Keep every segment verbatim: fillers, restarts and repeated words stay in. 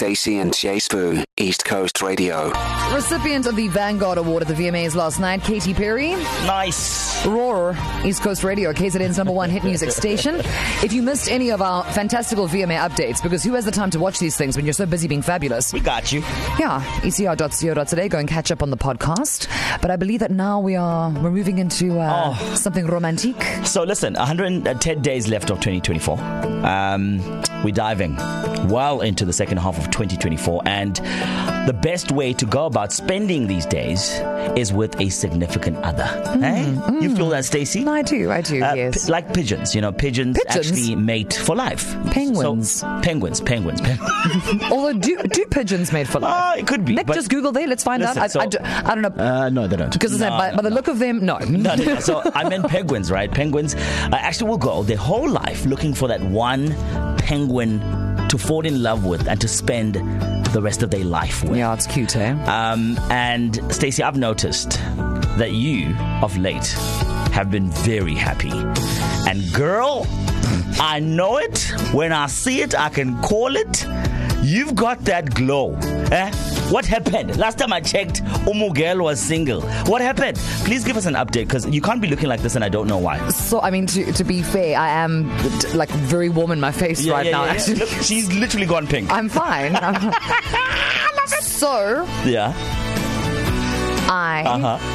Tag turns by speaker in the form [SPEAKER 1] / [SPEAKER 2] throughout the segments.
[SPEAKER 1] Stacey and Jay Spoo, East Coast Radio.
[SPEAKER 2] Recipient of the Vanguard Award at the V M As last night, Katy Perry.
[SPEAKER 3] Nice.
[SPEAKER 2] Roar, East Coast Radio, K Z N's number one hit music station. If you missed any of our fantastical V M A updates, because who has the time to watch these things when you're so busy being fabulous?
[SPEAKER 3] We got you.
[SPEAKER 2] Yeah, e c r dot co dot z a. Go and catch up on the podcast. But I believe that now we are we're moving into uh, oh. something romantic.
[SPEAKER 3] So listen, one hundred ten days left of twenty twenty-four. Um, we're diving well into the second half of twenty twenty-four, and the best way to go about spending these days is with a significant other. Mm, eh? mm. You feel that, Stacey?
[SPEAKER 2] I do, I do, uh, yes.
[SPEAKER 3] P- like pigeons, you know, pigeons, pigeons actually mate for life.
[SPEAKER 2] Penguins.
[SPEAKER 3] So, penguins, penguins, penguins.
[SPEAKER 2] Although, do, do pigeons mate for life?
[SPEAKER 3] Uh, it could be.
[SPEAKER 2] Nick, just Google there, let's find
[SPEAKER 3] listen,
[SPEAKER 2] out. I,
[SPEAKER 3] so,
[SPEAKER 2] I, do, I don't know.
[SPEAKER 3] Uh, no, they don't.
[SPEAKER 2] Because
[SPEAKER 3] no,
[SPEAKER 2] by,
[SPEAKER 3] no,
[SPEAKER 2] by the
[SPEAKER 3] no.
[SPEAKER 2] look of them, no.
[SPEAKER 3] no, no, no. So I meant penguins, right? Penguins uh, actually will go their whole life looking for that one penguin to fall in love with and to spend the rest of their life with.
[SPEAKER 2] Yeah, it's cute, eh?
[SPEAKER 3] Um, and Stacey, I've noticed that you, of late, have been very happy. And girl, I know it. When I see it, I can call it. You've got that glow. Eh? What happened? Last time I checked, Umugel was single. What happened? Please give us an update, because you can't be looking like this and I don't know why.
[SPEAKER 2] So, I mean, to, to be fair, I am like very warm in my face
[SPEAKER 3] yeah,
[SPEAKER 2] right
[SPEAKER 3] yeah,
[SPEAKER 2] now.
[SPEAKER 3] Yeah,
[SPEAKER 2] actually.
[SPEAKER 3] Look, she's literally gone pink.
[SPEAKER 2] I'm fine. I'm so,
[SPEAKER 3] yeah.
[SPEAKER 2] I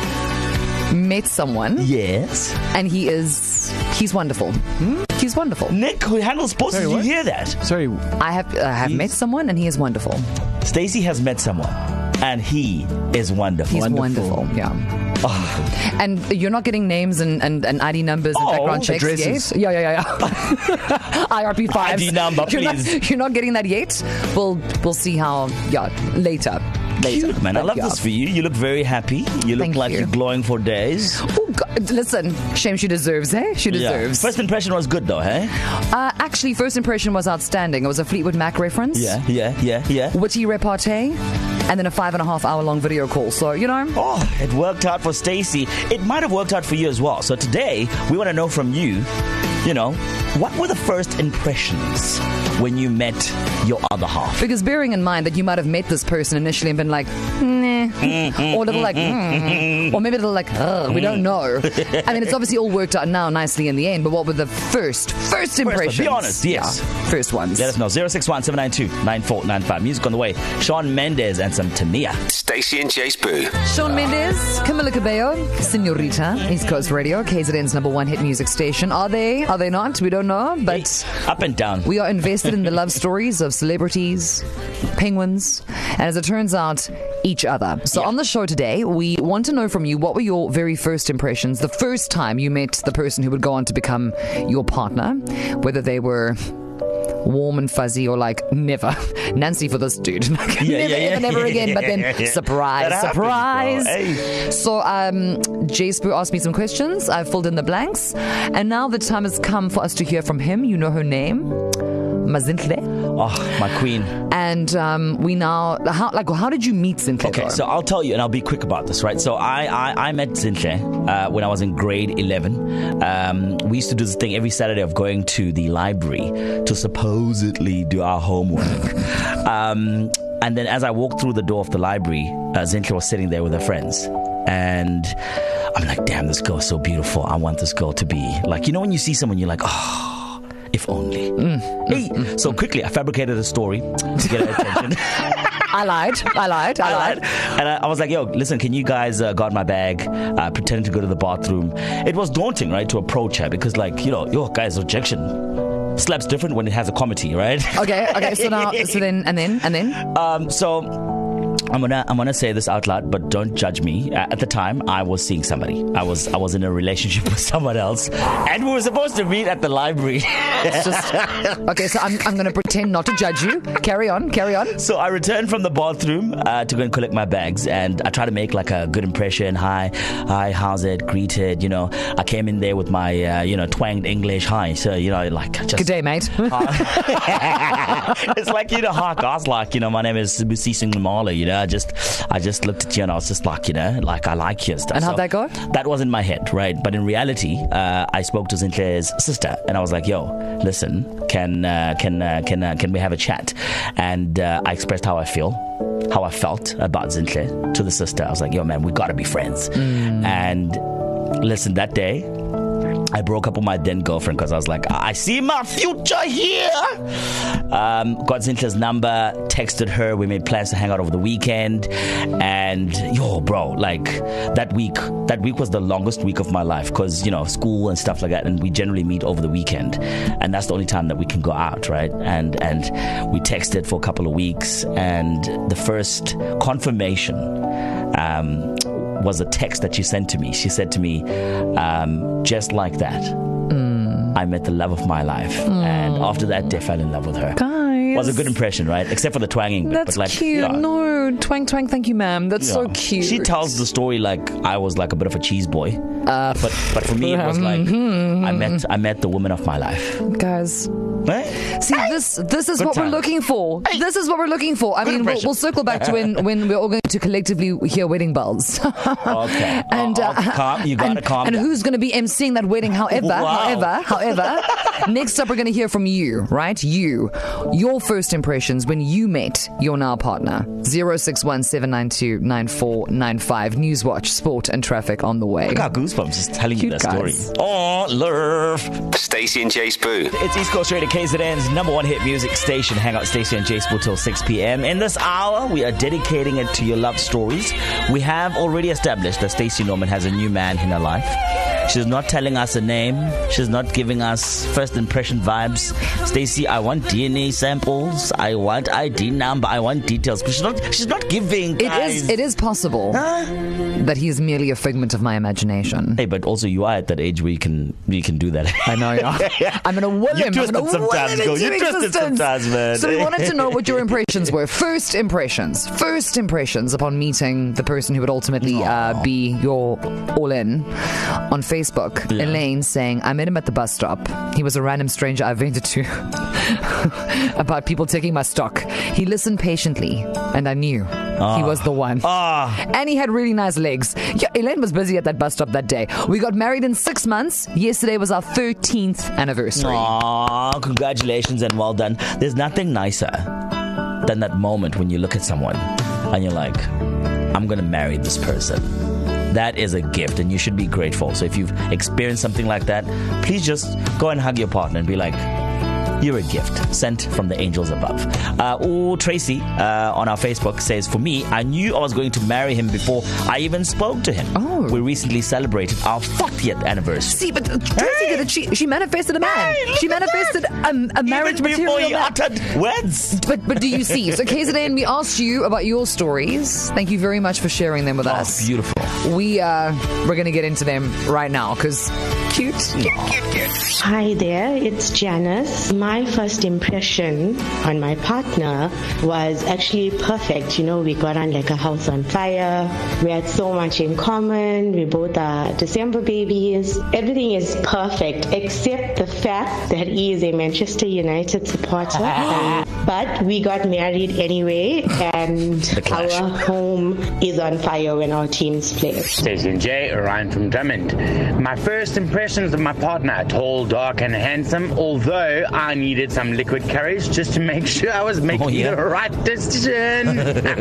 [SPEAKER 3] uh-huh.
[SPEAKER 2] met someone.
[SPEAKER 3] Yes.
[SPEAKER 2] And he is, he's wonderful. Hmm? He's wonderful.
[SPEAKER 3] Nick, who handles sports, did you hear that?
[SPEAKER 4] Sorry.
[SPEAKER 2] I have I have met someone and he is wonderful.
[SPEAKER 3] Stacey has met someone and he is wonderful.
[SPEAKER 2] He's
[SPEAKER 4] wonderful,
[SPEAKER 2] wonderful yeah.
[SPEAKER 3] Oh.
[SPEAKER 2] And you're not getting names and, and, and I D numbers and
[SPEAKER 3] oh,
[SPEAKER 2] background checks
[SPEAKER 4] addresses.
[SPEAKER 2] yet? Yeah, yeah, yeah, yeah. I R P five.
[SPEAKER 3] I D number,
[SPEAKER 2] you're
[SPEAKER 3] please.
[SPEAKER 2] Not, you're not getting that yet? We'll we'll see how, yeah, later. Later.
[SPEAKER 3] Cute, man. I love
[SPEAKER 2] yeah.
[SPEAKER 3] this for you. You look very happy. You look
[SPEAKER 2] Thank
[SPEAKER 3] like
[SPEAKER 2] you.
[SPEAKER 3] you're glowing for days.
[SPEAKER 2] Oh, God. Listen, shame she deserves, eh? She deserves.
[SPEAKER 3] Yeah. First impression was good, though, eh?
[SPEAKER 2] Uh, actually, first impression was outstanding. It was a Fleetwood Mac reference.
[SPEAKER 3] Yeah, yeah, yeah, yeah.
[SPEAKER 2] Witty repartee. And then a five and a half hour long video call. So, you know.
[SPEAKER 3] Oh, it worked out for Stacey. It might have worked out for you as well. So today, we want to know from you, you know, what were the first impressions when you met your other half?
[SPEAKER 2] Because bearing in mind that you might have met this person initially and been like, nah, or a little like, mm, or maybe a little like, ugh, we don't know. I mean, it's obviously all worked out now nicely in the end, but what were the first, first impressions?
[SPEAKER 3] First, be honest, yes.
[SPEAKER 2] Yeah, first ones.
[SPEAKER 3] Let us know. zero six one, seven nine two, nine four nine five. Music on the way. Shawn Mendes and some Tania.
[SPEAKER 1] Stacey and Jay Spoo.
[SPEAKER 2] Shawn Mendes, Camila Cabello, Senorita, East Coast Radio, K Z N's number one hit music station. Are they? Are they not? We don't know, but
[SPEAKER 3] hey, up and down.
[SPEAKER 2] We are invested in the love stories of celebrities, penguins, and as it turns out, each other. So yeah. On the show today, we want to know from you, what were your very first impressions, the first time you met the person who would go on to become your partner, whether they were warm and fuzzy or like never Nancy for this dude like,
[SPEAKER 3] yeah,
[SPEAKER 2] never
[SPEAKER 3] yeah, yeah,
[SPEAKER 2] ever never
[SPEAKER 3] yeah,
[SPEAKER 2] again
[SPEAKER 3] yeah,
[SPEAKER 2] but then
[SPEAKER 3] yeah, yeah.
[SPEAKER 2] surprise
[SPEAKER 3] That
[SPEAKER 2] surprise
[SPEAKER 3] happens, hey.
[SPEAKER 2] So um Jay Spoo asked me some questions. I filled in the blanks, and now the time has come for us to hear from him. You know her name, Mazinhle.
[SPEAKER 3] Oh, my queen.
[SPEAKER 2] And um, we now, how like, how did you meet Zinhle?
[SPEAKER 3] Okay,
[SPEAKER 2] though?
[SPEAKER 3] so I'll tell you, and I'll be quick about this, right? So I I, I met Zinhle uh, when I was in grade eleven. Um, we used to do this thing every Saturday of going to the library to supposedly do our homework. um, and then as I walked through the door of the library, uh, Zinhle was sitting there with her friends. And I'm like, damn, this girl is so beautiful. I want this girl to be like, you know, when you see someone, you're like, oh, if only. Mm, hey, mm, mm, so quickly, I fabricated a story to get her attention.
[SPEAKER 2] I lied. I lied. I, I lied.
[SPEAKER 3] lied. And I, I was like, yo, listen, can you guys uh, guard my bag? Uh, pretending to go to the bathroom. It was daunting, right, to approach her because, like, you know, yo, guys, rejection slaps different when it has a comedy, right?
[SPEAKER 2] Okay. Okay. So now, so then, and then, and then.
[SPEAKER 3] Um. So. I'm gonna I'm gonna say this out loud, but don't judge me. Uh, at the time, I was seeing somebody. I was I was in a relationship with someone else, and we were supposed to meet at the library.
[SPEAKER 2] It's just okay. So I'm I'm gonna pretend not to judge you. Carry on, carry on.
[SPEAKER 3] So I returned from the bathroom uh, to go and collect my bags, and I tried to make like a good impression. Hi, hi, how's it? Greeted, you know. I came in there with my uh, you know twanged English. Hi, so you know like just
[SPEAKER 2] good day, mate.
[SPEAKER 3] Uh, it's like you know, hi, guys. Like you know, my name is Busisi Ngumala, you know. know, I just, I just looked at you and I was just like, you know, like I like you and stuff.
[SPEAKER 2] And how'd
[SPEAKER 3] so
[SPEAKER 2] that go?
[SPEAKER 3] That was in my head, right? But in reality, uh, I spoke to Zinhle's sister and I was like, yo, listen, can uh, can uh, can uh, can we have a chat? And uh, I expressed how I feel, how I felt about Zinhle to the sister. I was like, yo, man, we gotta be friends. Mm. And listen, that day, I broke up with my then girlfriend because I was like, I see my future here. Um, got Zinhle's number, texted her. We made plans to hang out over the weekend. And yo, bro, like that week, that week was the longest week of my life because, you know, school and stuff like that. And we generally meet over the weekend. And that's the only time that we can go out, right? And, and we texted for a couple of weeks. And the first confirmation, um, was a text that she sent to me. She said to me, um, just like that, mm. I met the love of my life. Mm. And after that day, I fell in love with her.
[SPEAKER 2] Guys.
[SPEAKER 3] Was a good impression, right? Except for the twanging.
[SPEAKER 2] That's
[SPEAKER 3] but like,
[SPEAKER 2] cute.
[SPEAKER 3] You know,
[SPEAKER 2] no, twang, twang, thank you, ma'am. That's so know, cute.
[SPEAKER 3] She tells the story like I was like a bit of a cheese boy. Uh, but but for me, it was like mm-hmm. I met I met the woman of my life.
[SPEAKER 2] Guys.
[SPEAKER 3] Hey.
[SPEAKER 2] See, hey. this this is Good what time. we're looking for. Hey. This is what we're looking for. I Good mean, we'll, we'll circle back to when, when we're all going to collectively hear wedding bells.
[SPEAKER 3] Okay.
[SPEAKER 2] And,
[SPEAKER 3] uh, uh, calm, you gotta
[SPEAKER 2] and,
[SPEAKER 3] calm
[SPEAKER 2] and
[SPEAKER 3] down.
[SPEAKER 2] who's going to be emceeing that wedding? However,
[SPEAKER 3] wow.
[SPEAKER 2] however, however, next up we're going to hear from you, right? You, your first impressions when you met your now partner. zero six one seven nine two nine four nine five. Newswatch, sport and traffic on the way.
[SPEAKER 3] I got goosebumps just telling
[SPEAKER 2] Cute
[SPEAKER 3] you that
[SPEAKER 2] guys.
[SPEAKER 3] story. Oh, love.
[SPEAKER 1] Stacey and Jay Spoo.
[SPEAKER 3] It's East Coast Radio, K Z N's number one hit music station. Hang out Stacey and Jay Spoo till six p.m. In this hour, we are dedicating it to your love stories. We have already established that Stacey Norman has a new man in her life. She's not telling us a name. She's not giving us first impression vibes. Stacey, I want D N A samples. I want I D number. I want details. But she's not. She's not giving.
[SPEAKER 2] It
[SPEAKER 3] guys.
[SPEAKER 2] is. It is possible huh? that he is merely a figment of my imagination.
[SPEAKER 3] Hey, but also you are at that age where you can you can do that.
[SPEAKER 2] I know. Yeah. I'm gonna will him.
[SPEAKER 3] You twist it sometimes, go. You twist it sometimes, man.
[SPEAKER 2] So we wanted to know what your impressions were. First impressions. First impressions upon meeting the person who would ultimately uh, be your all-in on Facebook. Facebook, yeah. Elaine saying, I met him at the bus stop. He was a random stranger I vented to about people taking my stock. He listened patiently, and I knew oh. he was the one.
[SPEAKER 3] Oh.
[SPEAKER 2] And he had really nice legs. Yeah, Elaine was busy at that bus stop that day. We got married in six months. Yesterday was our thirteenth anniversary.
[SPEAKER 3] Aw, congratulations and well done. There's nothing nicer than that moment when you look at someone and you're like, I'm going to marry this person. That is a gift and you should be grateful. So if you've experienced something like that, please just go and hug your partner and be like, you're a gift sent from the angels above. Uh, oh, Tracy uh, on our Facebook says, for me, I knew I was going to marry him before I even spoke to him.
[SPEAKER 2] Oh.
[SPEAKER 3] We recently celebrated our fortieth anniversary.
[SPEAKER 2] See, but Tracy hey. did it. She, she manifested a man.
[SPEAKER 3] Hey,
[SPEAKER 2] she manifested a, a marriage
[SPEAKER 3] even
[SPEAKER 2] material
[SPEAKER 3] before he
[SPEAKER 2] man.
[SPEAKER 3] uttered words.
[SPEAKER 2] But, but do you see? So, K Z N, we asked you about your stories. Thank you very much for sharing them with
[SPEAKER 3] oh,
[SPEAKER 2] us.
[SPEAKER 3] Beautiful.
[SPEAKER 2] We, uh, we're going to get into them right now because cute. Cute, cute, cute.
[SPEAKER 4] Hi there, it's Janice. My first impression on my partner was actually perfect. You know, we got on like a house on fire. We had so much in common. We both are December babies. Everything is perfect except the fact that he is a Manchester United supporter. uh, but we got married anyway, and our home is on fire when our teams play.
[SPEAKER 5] Stacey and Jay, Orion from Drummond. My first impressions of my partner, tall, dark and handsome, although I needed some liquid courage just to make sure I was making oh, yeah. the right decision.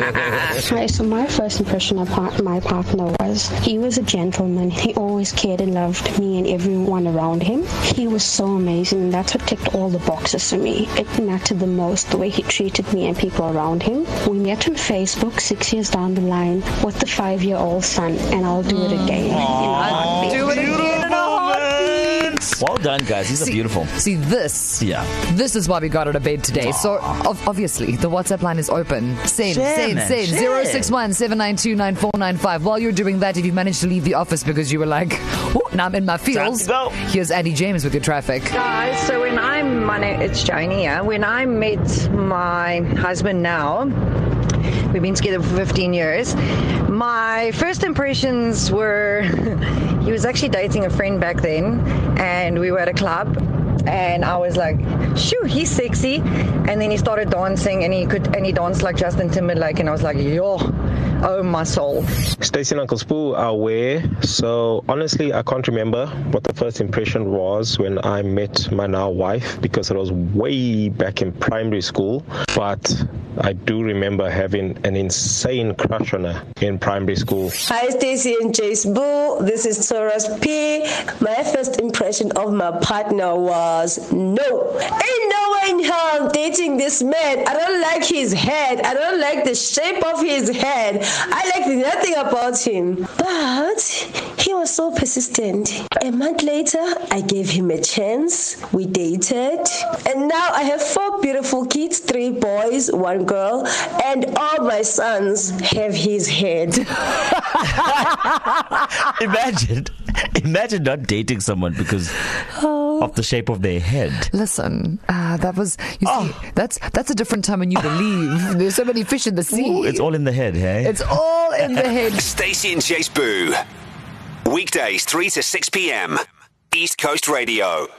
[SPEAKER 6] Hi, so my first impression of my partner was he was a gentleman. He always cared and loved me and everyone around him. He was so amazing. That's what ticked all the boxes for me. It mattered the most the way he treated me and people around him. We met on Facebook six years down the line with the five-year-old son, and I'll do it again.
[SPEAKER 2] I'll do it again in a heartbeat.
[SPEAKER 3] Well done, guys. These
[SPEAKER 2] see,
[SPEAKER 3] are beautiful.
[SPEAKER 2] See, this.
[SPEAKER 3] Yeah.
[SPEAKER 2] This is why we got out of bed today. Aww. So, ov- obviously, the WhatsApp line is open. Send,
[SPEAKER 3] share,
[SPEAKER 2] send,
[SPEAKER 3] man,
[SPEAKER 2] send. zero six one seven nine two nine four nine five. While you're doing that, if you managed to leave the office because you were like, oh, now I'm in my feels. Here's Andy James with your traffic.
[SPEAKER 7] Guys, so when I'm, my name, it's Janie, yeah? When I met my husband now, we've been together for fifteen years. My first impressions were he was actually dating a friend back then, and we were at a club, and I was like shoo, he's sexy. And then he started dancing, and he could, and he danced like Justin Timberlake, and I was like, yo, oh my soul.
[SPEAKER 8] Stacey and Uncle Spoo are aware. So honestly, I can't remember what the first impression was when I met my now wife, because it was way back in primary school. But I do remember having an insane crush on her in primary school.
[SPEAKER 9] Hi, Stacey and Jace Boo. This is Taurus P. My first impression of my partner was no. Ain't no way in hell I'm dating this man. I don't like his head. I don't like the shape of his head. I like nothing about him. But he was so persistent. A month later, I gave him a chance. We dated. And now I have four beautiful kids, three boys, one girl, and all my sons have his head.
[SPEAKER 3] Imagine, imagine not dating someone because oh. of the shape of their head.
[SPEAKER 2] Listen, uh, that was, you see, oh. that's that's a different time when you believe. There's so many fish in the sea.
[SPEAKER 3] Ooh, it's all in the head, hey?
[SPEAKER 2] It's all in the head.
[SPEAKER 1] Stacey and Jace Boo. Weekdays, three to six p.m. East Coast Radio.